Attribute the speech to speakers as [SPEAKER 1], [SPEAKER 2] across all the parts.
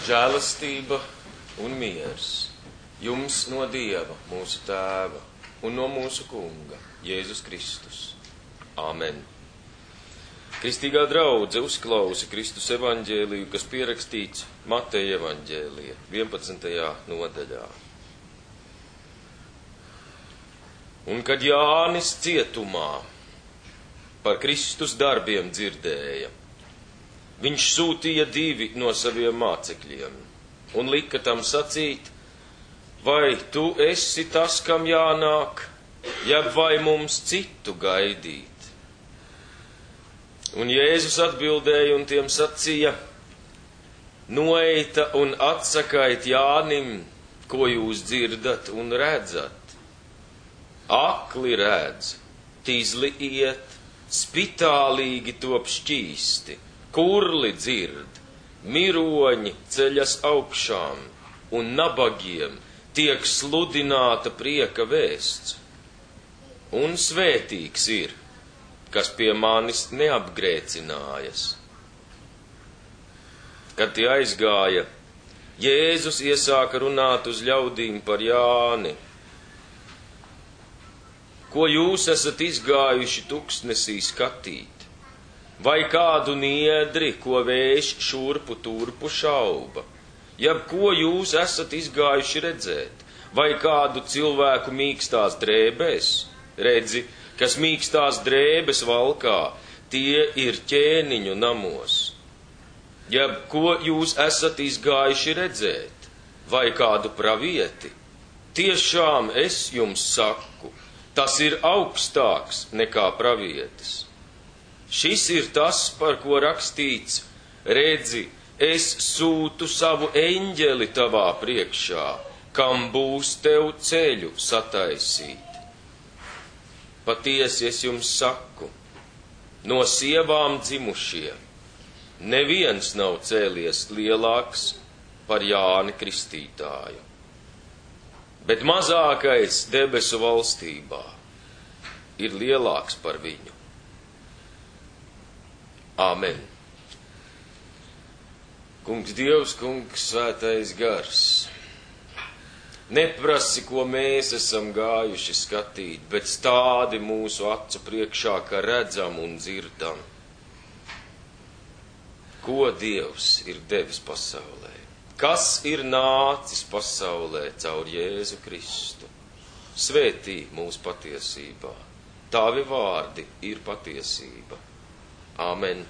[SPEAKER 1] Žēlastība un miers jums no Dieva, mūsu Tēva, un no mūsu Kunga, Jēzus Kristus. Āmen. Kristīgā draudze uzklausa Kristus evaņģēliju, kas pierakstīts Mateja evaņģēlija 11. nodaļā. Un kad Jānis cietumā par Kristus darbiem dzirdēja, viņš sūtīja 2 no saviem mācekļiem un lika tam sacīt: vai tu esi tas, kam jānāk, jeb vai mums citu gaidīt? Un Jēzus atbildēja un tiem sacīja: noeita un atsakait Jānim, ko jūs dzirdat un redzat. Akli redz, tīzli iet, spitālīgi top šķīsti, kurli dzird, miroņi ceļas augšām, un nabagiem tiek sludināta prieka vēsts. Un svētīgs ir, kas pie manis neapgrēcinājas. Kad tie aizgāja, Jēzus iesāka runāt uz ļaudīm par Jāni. Ko jūs esat izgājuši tuksnesī skatīt? Vai kādu niedri, ko vējš šurpu turpu šauba? Jeb ko jūs esat izgājuši redzēt? Vai kādu cilvēku mīkstās drēbēs? Redzi, kas mīkstās drēbes valkā, tie ir ķēniņu namos. Jeb ko jūs esat izgājuši redzēt? Vai kādu pravieti? Tiešām es jums saku, tas ir augstāks nekā pravietis. Šis ir tas, par ko rakstīts: redzi, es sūtu savu eņģeli tavā priekšā, kam būs tev ceļu sataisīt. Patiesi es jums saku, no sievām dzimušie neviens nav cēlies lielāks par Jāni Kristītāju. Bet mazākais debesu valstībā ir lielāks par viņu. Āmen. Kungs Dievs, Kungs Svētais Gars, neprasi, ko mēs esam gājuši skatīt, bet stādi mūsu acu priekšā, ka redzam un dzirdam, ko Dievs ir devis pasaulē. Kas ir nācis pasaulē caur Jēzu Kristu? Svētī mūs patiesībā. Tavi vārdi ir patiesība. Āmen.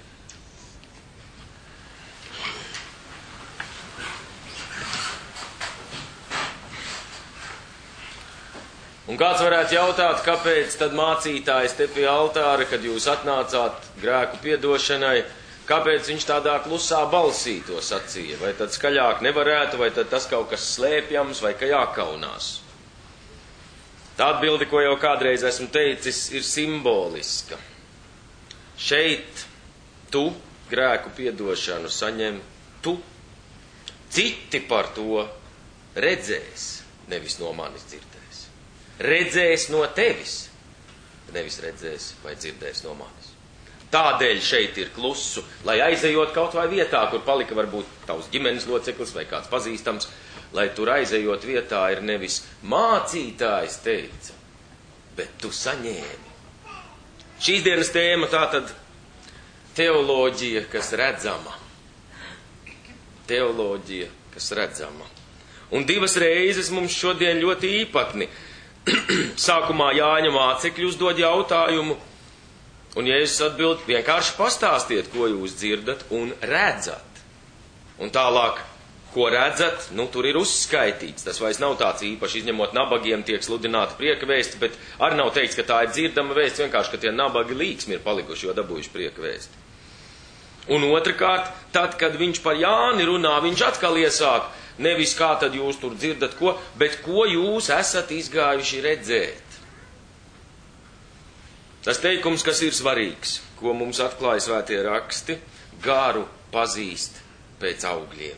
[SPEAKER 1] Un kāds varētu jautāt, kāpēc tad mācītājs te pie altāra, kad jūs atnācāt grēku piedošanai, kāpēc viņš tādā klusā balsī to sacīja? Vai tad skaļāk nevarētu, vai tad tas kaut kas slēpjams, vai ka jākaunās? Tā atbilde, ko jau kādreiz esmu teicis, ir simboliska. Šeit tu grēku piedošanu saņem tu. Citi par to redzēs, nevis no manis dzirdēs. Redzēs no tevis, nevis redzēs vai dzirdēs no manis. Tādēļ šeit ir klusu, lai aizejot kaut vai vietā, kur palika varbūt tavs ģimenes loceklis vai kāds pazīstams, lai tur aizejot vietā ir nevis mācītājs teica, bet tu saņēmi. Šīs dienas tēma tātad teoloģija, kas redzama. Teoloģija, kas redzama. Un 2 reizes mums šodien ļoti īpatni. Sākumā Jāņa mācekļi uzdod jautājumu, un Jēzus atbild: vienkārši pastāstiet, ko jūs dzirdat un redzat. Un tālāk, ko redzat, tur ir uzskaitīts. Tas vairs nav tāds īpaši, izņemot nabagiem tiek sludināta prieka vēsti, bet arī nav teikts, ka tā ir dzirdama vēsts, vienkārši, ka tie nabagi līksmi ir palikuši, jo dabūjuši prieka vēsti. Un otrkārt, tad, kad viņš par Jāni runā, viņš atkal iesāk nevis kā tad jūs tur dzirdat ko, bet ko jūs esat izgājuši redzēt. Tas teikums, kas ir svarīgs, ko mums atklāja svētie raksti: garu pazīst pēc augļiem.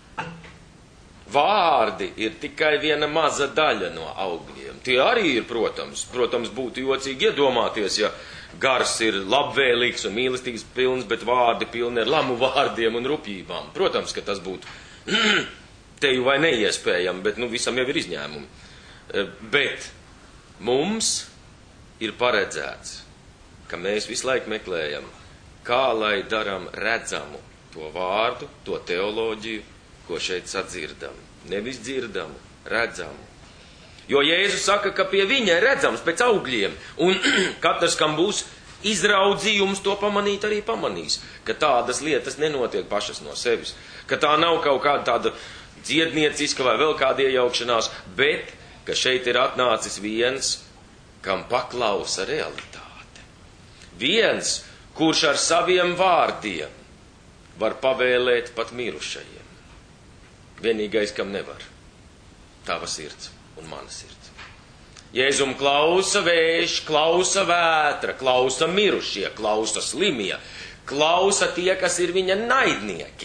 [SPEAKER 1] Vārdi ir tikai viena maza daļa no augļiem. Tie arī ir, protams, būtu jocīgi iedomāties, ja gars ir labvēlīgs un mīlestības pilns, bet vārdi pilni ar lamu vārdiem un rupjībām. Protams, ka tas būtu teju vai neiespējami, bet visam jau ir izņēmumi. Bet mums ir paredzēts, ka mēs visu laiku meklējam, kā lai daram redzamu to vārdu, to teoloģiju, ko šeit sadzirdam. Nevis dzirdamu, redzamu. Jo Jēzus saka, ka pie viņa ir redzams pēc augļiem, un katrs, kam būs izraudzījums, to pamanīt arī pamanīs, ka tādas lietas nenotiek pašas no sevis, ka tā nav kaut kāda tāda dziednieciska vai vēl kāda iejaukšanās, bet ka šeit ir atnācis viens, kam paklausa realitāte. Viens, kurš ar saviem vārdiem var pavēlēt pat mirušajiem. Vienīgais, kam nevar. Tava sirds un mana sirds. Jēzum klausa vējš, klausa vētra, klausa mirušie, klausa slimie, klausa tie, kas ir viņa naidnieki.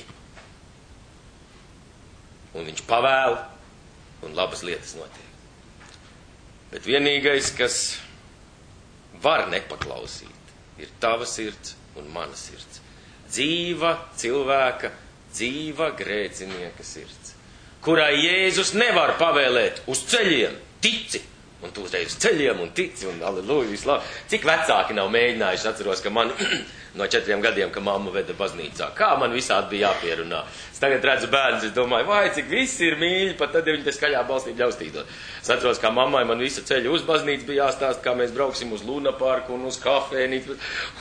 [SPEAKER 1] Un viņš pavēl, un labas lietas notiek. Bet vienīgais, kas var nepaklausīt, ir tava sirds un mana sirds. Dzīva cilvēka, dzīva grēcinieka sirds, kurai Jēzus nevar pavēlēt uz ceļiem, tici, un tu uzreiz uz ceļiem un tici, un aleluja, vislabāk. Cik vecāki nav mēģinājuši, atceros, ka man no 4 gadiem, ka mamma veda baznīcā, kā man visādi bija jāpierunā. Es tagad redzu bērnus, es domāju, vai cik visi ir mīļi, pat tad, ja viņi te skaļā balsī ļaustītos. Es atceros, kā mammai man visu ceļu uz baznīcu bija jāstāst, kā mēs brauksim uz Luna parku un uz kafēnīcu,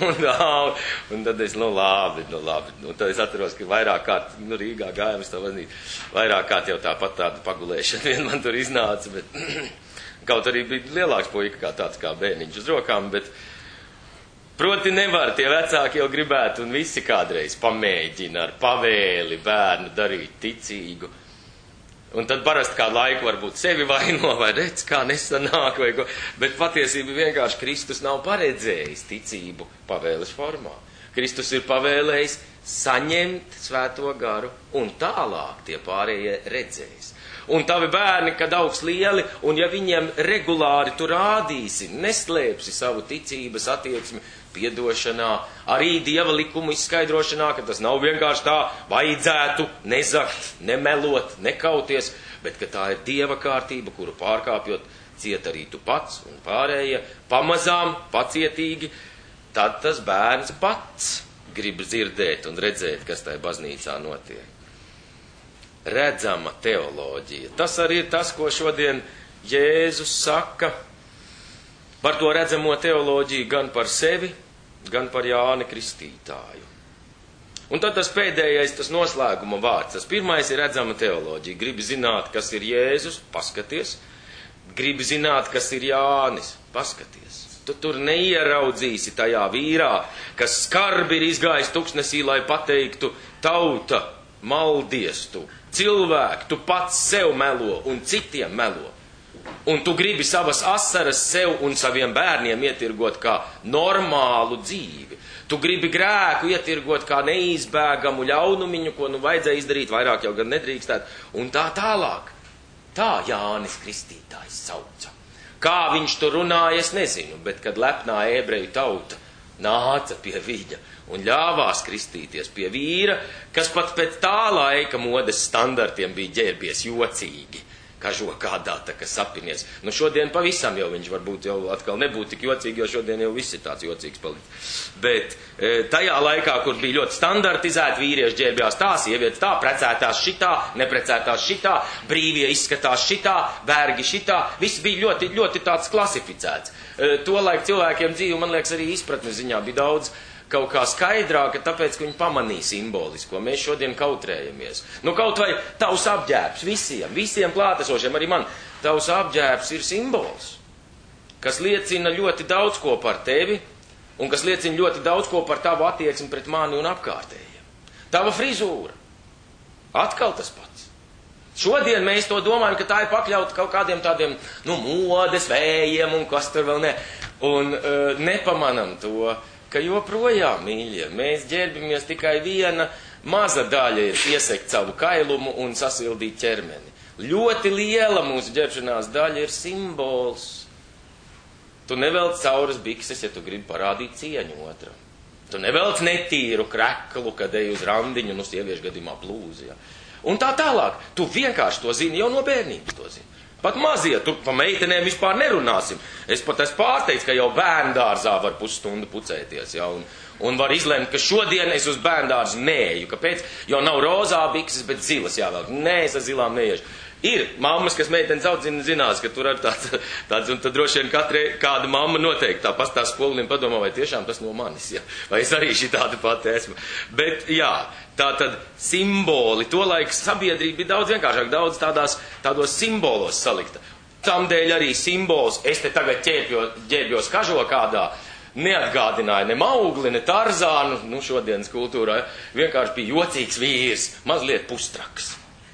[SPEAKER 1] un tad es, labi. Un tad es atceros, ka vairāk kārt, Rīgā gājām uz tā baznīcu, vairāk kārt jau tāpat tāda pagulēšana vien man tur iznāca, bet kaut arī bija lielāks puika kā tāds kā bērniņš uz rokām, bet proti nevar, tie vecāki jau gribētu un visi kādreiz pamēģina ar pavēli bērnu darīt ticīgu. Un tad parasti kādu laiku varbūt sevi vaino vai redz, kā nesanāk vai ko, bet patiesība vienkārši Kristus nav paredzējis ticību pavēles formā. Kristus ir pavēlējis saņemt svēto garu un tālāk tie pārējie redzēs. Un tavi bērni, kad augs lieli, un ja viņiem regulāri tu rādīsi, neslēpsi savu ticības attieksmi piedošanā, arī Dieva likumu izskaidrošanā, ka tas nav vienkārši tā, vajadzētu nezakt, nemelot, nekauties, bet ka tā ir Dieva kārtība, kuru pārkāpjot ciet arī tu pats un pārējie, pamazām, pacietīgi, tad tas bērns pats grib dzirdēt un redzēt, kas tai baznīcā notiek. Redzama teoloģija. Tas arī ir tas, ko šodien Jēzus saka par to redzamo teoloģiju gan par sevi, gan par Jāni Kristītāju. Un tad tas pēdējais, tas noslēguma vārds. Tas pirmais ir redzama teoloģija. Gribi zināt, kas ir Jēzus, paskaties. Gribi zināt, kas ir Jānis, paskaties. Tu tur neieraudzīsi tajā vīrā, kas skarbi ir izgājis tuksnesī, lai pateiktu tauta, maldies tu. Cilvēki, tu pats sev melo un citiem melo. Un tu gribi savas asaras sev un saviem bērniem ietirgot kā normālu dzīvi. Tu gribi grēku ietirgot kā neizbēgamu ļaunumiņu, ko vajadzēja izdarīt, vairāk jau gan nedrīkstēt. Un tā tālāk. Tā Jānis Kristītājs sauca. Kā viņš tur runāja, es nezinu, bet kad lepnā ebreju tauta nāca pie viņa un ļāvās kristīties pie vīra, kas pat pēc tā laika modes standartiem bija ģērbies jocīgi, kažokādā tā, ka sapinies. Šodien pavisam jau viņš varbūt jau atkal nebūtu tik jocīgi, jo šodien jau viss ir tāds jocīgs palicis. Bet tajā laikā, kur bija ļoti standartizēti, vīrieši ģērbjās tā, sievietes tā, precētās šitā, neprecētās šitā, brīvie izskatās šitā, vergi šitā, viss bija ļoti, ļoti tāds klasificēts. Tolaik cilvēkiem dzīve, man liekas, arī izpratnes ziņā bija daudz kaut kā skaidrāka, tāpēc, ka viņi pamanīja simbolisko. Mēs šodien kautrējamies. Kaut vai tavs apģērbs visiem klātesošiem, arī man, tavs apģērbs ir simbols, kas liecina ļoti daudz ko par tevi un kas liecina ļoti daudz ko par tavu attieksmi pret mani un apkārtējiem. Tava frizūra. Atkal tas pats. Šodien mēs to domājam, ka tā ir pakļauta kaut kādiem tādiem, modes vējiem un kas tur vēl ne. Un nepamanam to, ka joprojām, mīļie, mēs ģērbamies tikai viena maza daļa ir iesekt savu kailumu un sasildīt ķermeni. Ļoti liela mūsu ģērbšanās daļa ir simbols. Tu nevelc cauras bikses, ja tu gribi parādīt cieņu otram. Tu nevelc netīru kreklu, kad ej uz randiņu, un uz sieviešu gadījumā blūzi. Ja? Un tā tālāk. Tu vienkārši to zini, jau no bērnības to zini. Pat mazie, tu pa meitenēm vispār nerunāsim. Es pat esmu pārsteigts, ka jau bērndārzā var pusstundu pucēties. Ja? Un var izlemt, ka šodien es uz bērndārzu neeju. Kāpēc? Jo nav rozā bikses, bet zilas jāvelk. Nē, es ar zilām neiešu. Ir mammas, kas meitenes audzina, zinās, ka tur ir tāds, un tad droši vien kāda mamma noteikti tā pastās skolinim padomā, vai tiešām tas no manis, ja? Vai es arī šī tāda pati esmu. Bet, jā, tā tad simboli, tolaik sabiedrība bija daudz vienkāršāk, daudz tādos simbolos salikta. Tamdēļ arī simbols, es te tagad ģērbjos kažokādā, neatgādināja ne Maugli, ne Tarzānu, šodienas kultūrā, vienkārši bija jocīgs vīrs, mazliet pustraks.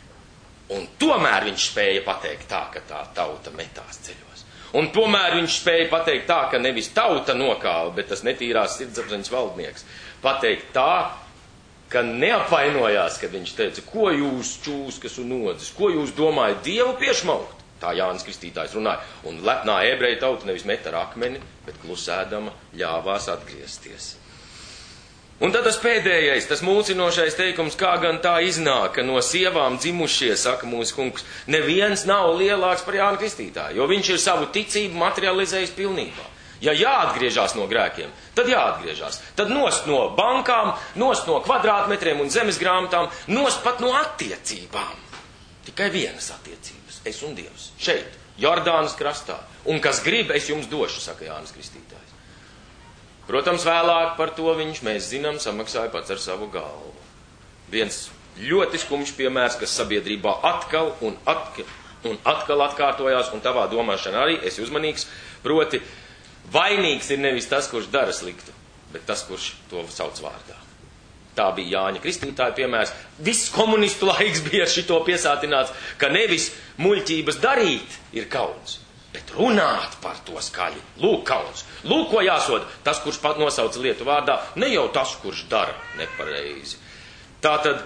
[SPEAKER 1] Un tomēr viņš spēja pateikt tā, ka tā tauta metās ceļos. Un tomēr viņš spēja pateikt tā, ka nevis tauta nokāva, bet tas netīrās sirdsapziņas valdnieks. Pateikt tā, ka neapvainojās, kad viņš teica, ko jūs čūskas un nodzis, ko jūs domājat Dievu piešmaukt? Tā Jānis Kristītājs runāja. Un lepnā ebreju tauta nevis met ar akmeni, bet klusēdama ļāvās atgriezties. Un tad tas pēdējais, tas mulsinošais teikums, kā gan tā iznāk, ka no sievām dzimušie, saka mūsu kungs, neviens nav lielāks par Jānu Kristītāju, jo viņš ir savu ticību materializējis pilnībā. Ja jāatgriežās no grēkiem, tad jāatgriežās. Tad nost no bankām, nost no kvadrātmetriem un zemes grāmatām, nost pat no attiecībām. Tikai vienas attiecības, es un Dievs, šeit, Jordānas krastā. Un kas grib, es jums došu, saka Jānis Kristītājs. Protams, vēlāk par to viņš, mēs zinām, samaksāja pats ar savu galvu. Viens ļoti skumjš piemērs, kas sabiedrībā atkal un atkal atkārtojās, un tavā domāšanā arī, esi uzmanīgs, proti, vainīgs ir nevis tas, kurš dara sliktu, bet tas, kurš to sauc vārdā. Tā bija Jāņa Kristītāja piemērs. Viss komunistu laiks bija ar šito piesātināts, ka nevis muļķības darīt ir kauns, bet runāt par to skaļi. Lūk, kauns. Lūk, ko jāsoda. Tas, kurš pat nosauca lietu vārdā, ne jau tas, kurš dara nepareizi. Tātad,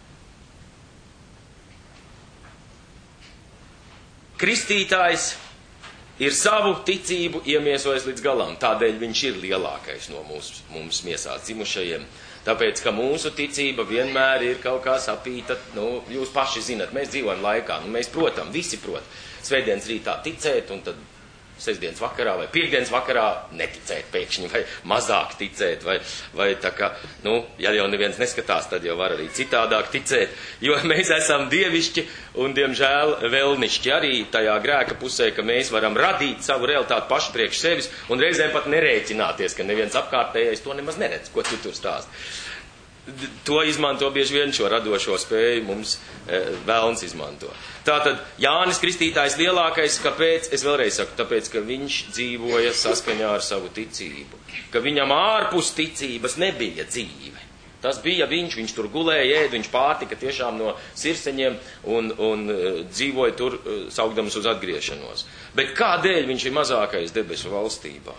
[SPEAKER 1] Kristītājs ir savu ticību iemiesojis līdz galam. Tādēļ viņš ir lielākais no mums miesā dzimušajiem. Tāpēc, ka mūsu ticība vienmēr ir kaut kā sapīta, jūs paši zinat, mēs dzīvojam laikā, mēs protam, visi prot. Svētdienas rītā ticēt, un tad sestdienas vakarā vai piekdienas vakarā neticēt pēkšņi, vai mazāk ticēt, vai tā kā, ja jau neviens neskatās, tad jau var arī citādāk ticēt, jo mēs esam dievišķi un, diemžēl, vēlnišķi arī tajā grēka pusē, ka mēs varam radīt savu realitāti paši priekš sevis un reizēm pat nerēķināties, ka neviens apkārtējais to nemaz neredz, ko tu tur stāst. To izmanto bieži vien šo radošo spēju mums vēlns izmanto. Tātad Jānis Kristītājs lielākais, kāpēc? Es vēlreiz saku, tāpēc, ka viņš dzīvoja saskaņā ar savu ticību. Ka viņam ārpus ticības nebija dzīve. Tas bija viņš tur gulēja, ēd, viņš pārtika tiešām no sirseņiem un dzīvoja tur saukdams uz atgriešanos. Bet kādēļ viņš ir mazākais debesu valstībā?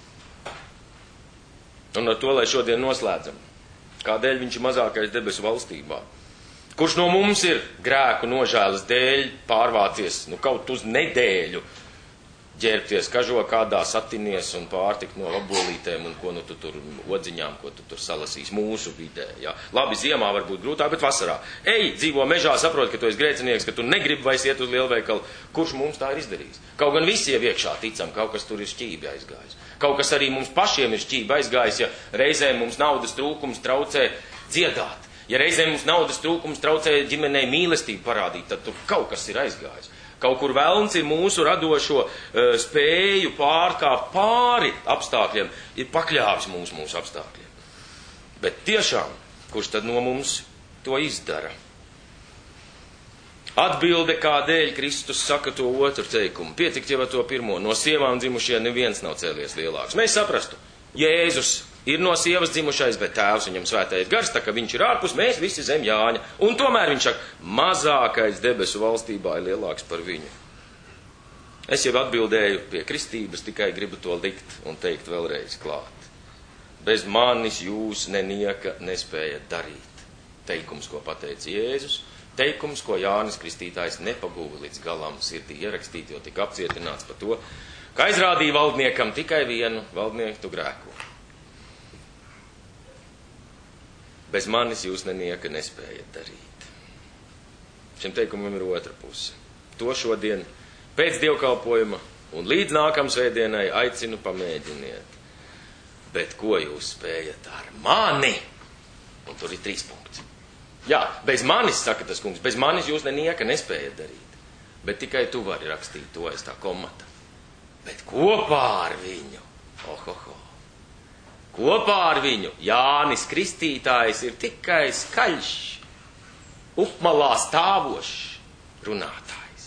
[SPEAKER 1] Un ar to, lai šodien noslēdzam. Kādēļ viņš ir mazākais debesu valstībā? Kurš no mums ir grēku nožēlas dēļ pārvācies, kaut uz nedēļu ģērbties kažokādā, satinies un pārtikt no labolītēm un ko tu tur odziņām, ko tu tur salasīs mūsu vidē. Ja? Labi, ziemā var būt grūtāk, bet vasarā. Ej, dzīvo mežā, saprot, ka tu esi grēcinieks, ka tu negribi vairs iet uz lielveikalu. Kurš mums tā ir izdarījis? Kaut gan visi jau iekšā ticam, kaut kas tur ir šķībi aizgājis. Kaut kas arī mums pašiem ir šķība aizgājis, ja reizēm mums naudas trūkums traucē dziedāt. Ja reizēm mums naudas trūkums traucē ģimenei mīlestību parādīt, tad tur kaut kas ir aizgājis. Kaut kur velns ir mūsu radošo spēju pārkāpt pāri apstākļiem, ir pakļāvis mūsu apstākļiem. Bet tiešām, kurš tad no mums to izdara? Atbilde, kādēļ Kristus saka to otru teikumu. Pietikt jau ar to pirmo. No sievām dzimušie neviens nav cēlies lielāks. Mēs saprastu, Jēzus ir no sievas dzimušais, bet tēvs viņam svētais gars, tā ka viņš ir ārpus, mēs visi zem Jāņa. Un tomēr viņš saka, mazākais debesu valstībā ir lielāks par viņu. Es jau atbildēju pie kristības, tikai gribu to likt un teikt vēlreiz klāt. Bez manis jūs nenieka nespējat darīt. Teikums, ko pateica Jēzus, teikums, ko Jānis Kristītājs nepagūva līdz galam sirdī ierakstīt, jo tika apcietināts par to, ka aizrādīja valdniekam tikai vienu valdnieku tu grēko. Bez manis jūs nenieka nespējat darīt. Šim teikumam ir otra puse. To šodien pēc dievkalpojuma un līdz nākam svētdienai aicinu pamēģiniet. Bet ko jūs spējat ar mani? Un tur ir 3 punkti. Jā, bez manis, saka tas kungs, bez manis jūs nenieka nespējat darīt. Bet tikai tu vari rakstīt to aiz tā komata. Bet kopā ar viņu, kopā ar viņu Jānis Kristītājs ir tikai skaļš, upmalā stāvošs runātājs.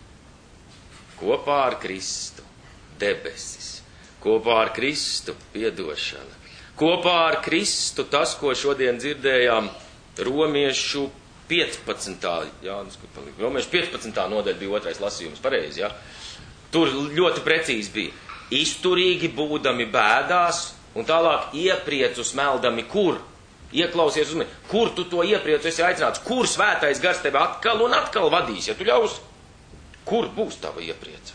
[SPEAKER 1] Kopā ar Kristu debesis, kopā ar Kristu piedošana, kopā ar Kristu tas, ko šodien dzirdējām, Romiešu 15. Romiešu 15. nodaļa bija 2. lasījums, pareizi, ja? Tur ļoti precīzi bija. Izturīgi būdami bēdās un tālāk iepriecu smeldami kur? Ieklausies uz mani. Kur tu to iepriecu esi aicināts? Kur svētais gars tevi atkal un atkal vadīs, ja tu ļaus? Kur būs tava ieprieca?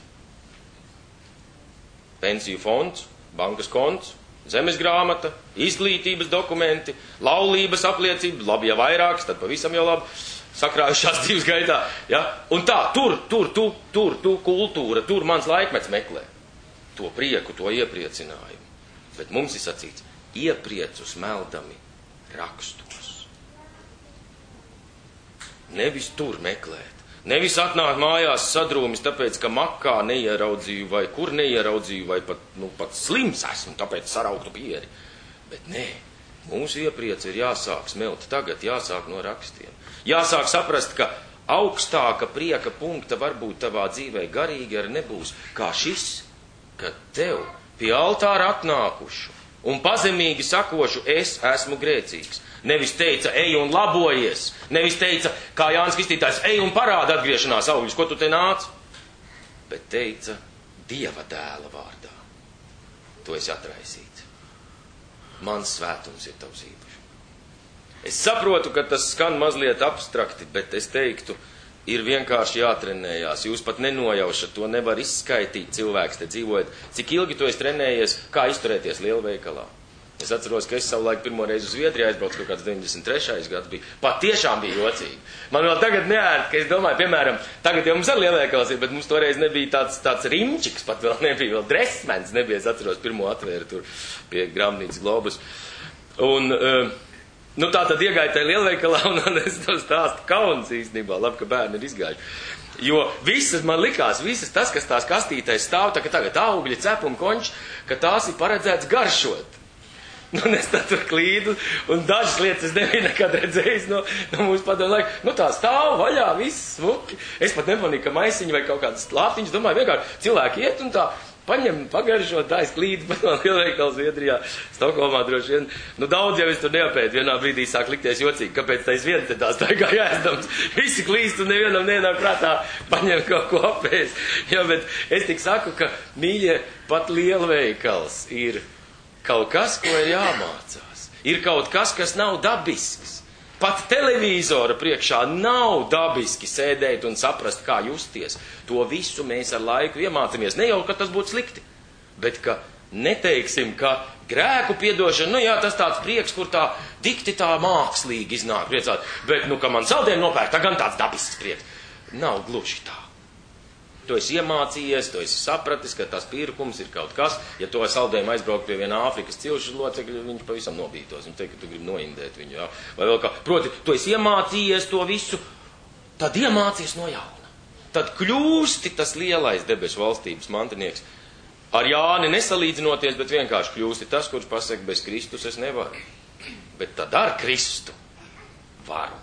[SPEAKER 1] Pensiju fonds, bankas konts, zemes grāmata, izglītības dokumenti, laulības apliecība, labi, ja vairākas, tad pavisam jau labi, sakrājušās dzīves gaitā, ja? Un tā, tur kultūra, tur mans laikmets meklē to prieku, to iepriecinājumu. Bet mums ir sacīts, iepriecu smeldami rakstos. Nevis tur meklēt. Nevis atnāk mājās sadrūmis, tāpēc, ka makā neieraudzīju, vai kur neieraudzīju, vai pat slims esmu, tāpēc sarauktu pieri. Bet nē, mūsu iepriece ir jāsāk smelt tagad, jāsāk no rakstiem. Jāsāk saprast, ka augstāka prieka punkta varbūt tavā dzīvē garīgi arī nebūs, kā šis, kad tev pie altāra atnākušu un pazemīgi sakošu, es esmu grēcīgs. Nevis teica, ej un labojies. Nevis teica, kā Jānis Kristītājs, ej un parāda atgriešanās augļus, ko tu te nāc. Bet teica, Dieva dēla vārdā. Tu esi atraisīts. Mans svētums ir tavs īpašums. Es saprotu, ka tas skan mazliet abstrakti, bet es teiktu, ir vienkārši jātrenējās. Jūs pat nenojaušat, to nevar izskaitīt cilvēks te dzīvojot. Cik ilgi tu esi trenējies, kā izturēties lielveikalā. Es atceros, ka es savulaik pirmo reizi uz Zviedriju aizbraucu, kaut kāds 93. gads bija. Pat tiešām bija jocīgi. Man vēl tagad neērt, ka es domāju, piemēram, tagad jau mums ar lielveikals ir, bet mums toreiz nebija tāds rimčiks, pat vēl nebija, vēl dresmens nebija. Es atceros, pirmo atvēru tur pie grāmatnīcas Globus. Un, tā tad iegāju tajā lielveikalā, un es to stāstu kauns īstenībā. Labi, ka bērni ir izgājuši. Jo visas man likās, tas, kas tās kastītais stāv, tā ka tagad augļi, cepumi, konči, ka tās ir paredzēts garšot. Un es tā tur klīdu, un dažas lietas es nebiju nekad redzējis no mūsu padomu laika. Tā stāv vaļā, viss smuki. Es pat nemanīju, ka maisiņi vai kaut kādas lāptiņas, domāju, vienkārši cilvēki iet un tā paņem, pagaršo, tā es klīdu pat no lielveikala Zviedrijā, Stokholmā droši vien. Daudz jau es tur neapēdu, vienā brīdī sāk likties jocīgi, kāpēc tais viens te tā staigā jāizdams. Visi klīst un nevienam nenāk prātā paņem kaut ko apēst. Jā, bet es tik saku, ka, mīļie, pat lielveikals ir kaut kas, ko ir jāmācās. Ir kaut kas, kas nav dabisks. Pat televīzora priekšā nav dabiski sēdēt un saprast, kā justies. To visu mēs ar laiku iemācāmies. Ne jau, ka tas būtu slikti, bet ka neteiksim, ka grēku piedošana, tas tāds prieks, kur tā dikti tā mākslīgi iznāk priecāt. Bet, ka man saldēm nopērk, tā gan tāds dabisks prieks. Nav gluži tā. Tu esi iemācījies, tu esi sapratis, ka tas pirkums ir kaut kas. Ja to saldējumu aizbraukt pie viena Āfrikas cilšu locekļa, viņš pavisam nobītos. Viņš teikt, ka tu gribi noindēt viņu. Jā. Vai vēl kā. Proti, tu esi iemācījies to visu, tad iemācies no jauna. Tad kļūsti tas lielais debesu valstības mantinieks. Ar Jāni nesalīdzinoties, bet vienkārši kļūsti tas, kurš pasaka, bez Kristus es nevaru. Bet tad ar Kristu varu.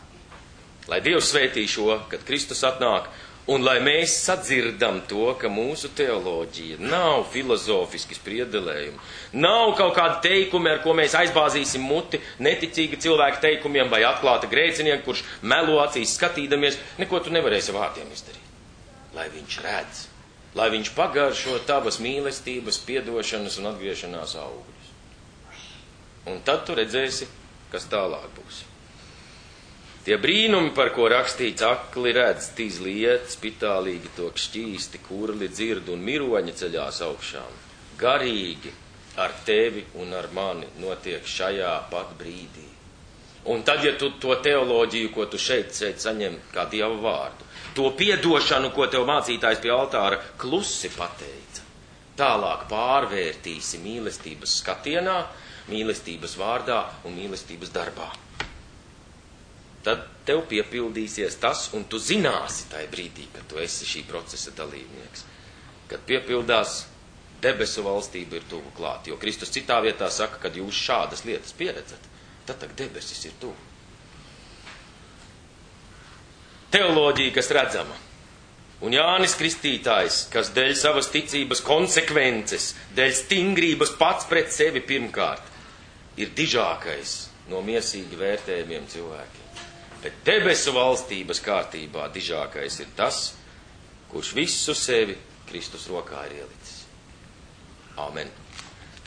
[SPEAKER 1] Lai Dievs svētī šo, kad Kristus atnāk, un lai mēs sadzirdam to, ka mūsu teoloģija nav filozofiski spriedelējumi, nav kaut kādi teikumi, ar ko mēs aizbāzīsim muti neticīga cilvēka teikumiem vai atklāta grēcinieka, kurš melo acīs skatīdamies, neko tu nevarēsi vārdiem izdarīt. Lai viņš redz, lai viņš pagaršo tavas mīlestības, piedošanas un atgriešanās augļus. Un tad tu redzēsi, kas tālāk būs. Tie brīnumi, par ko rakstīts, akli redz, tīz liet, spitālīgi tok šķīsti, kurli dzird un miroņi ceļās augšām. Garīgi ar tevi un ar mani notiek šajā pat brīdī. Un tad, ja tu to teoloģiju, ko tu šeit saņem kā Dieva vārdu, to piedošanu, ko tev mācītājs pie altāra klusi pateica, tālāk pārvērtīsi mīlestības skatienā, mīlestības vārdā un mīlestības darbā. Tad tev piepildīsies tas, un tu zināsi tajā brīdī, kad tu esi šī procesa dalībnieks. Kad piepildās, debesu valstība ir tuvu klāt. Jo Kristus citā vietā saka, kad jūs šādas lietas pieredzat, tad debesis ir tuvu. Teoloģija, kas redzama. Un Jānis Kristītājs, kas dēļ savas ticības konsekvences, dēļ stingrības pats pret sevi pirmkārt, ir dižākais no miesīgi vērtējumiem cilvēkiem. Bet debesu valstības kārtībā dižākais ir tas, kurš visu sevi Kristus rokā ir ielicis. Amen.